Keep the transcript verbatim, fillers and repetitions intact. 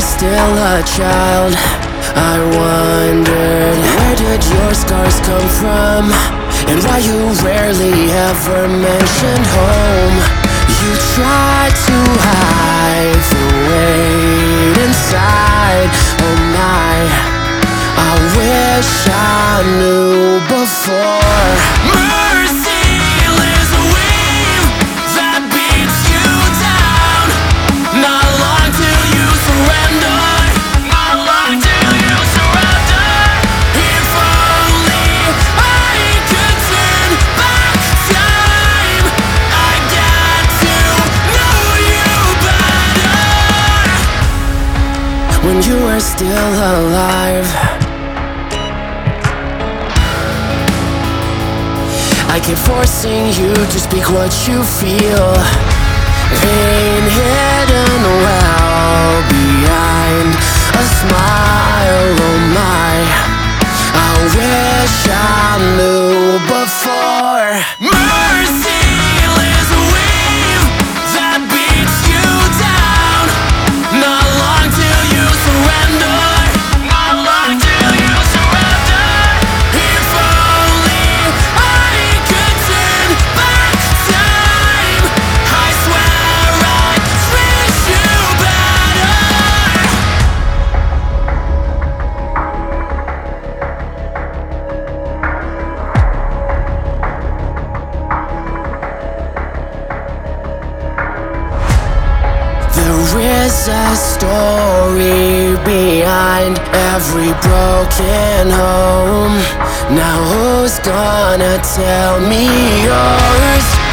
still a child, I wondered, where did your scars come from? And why you rarely ever mentioned home. You tried to hide the weight inside. Oh my, I wish I knew before. Merciless wave that beats you down. Not long till you surrender. Not long till you surrender. If only I could turn back time, I get to know you better. When you were still alive, I keep forcing you to speak what you feel. Pain hidden well behind a smile. Oh my, I wish I knew before. Merciless wave that beats you down. Not long till you surrender. Not long till you surrender. If only I could turn back time, I swear I'd treat you better. There is a story behind every broken home. Now who's gonna tell me yours?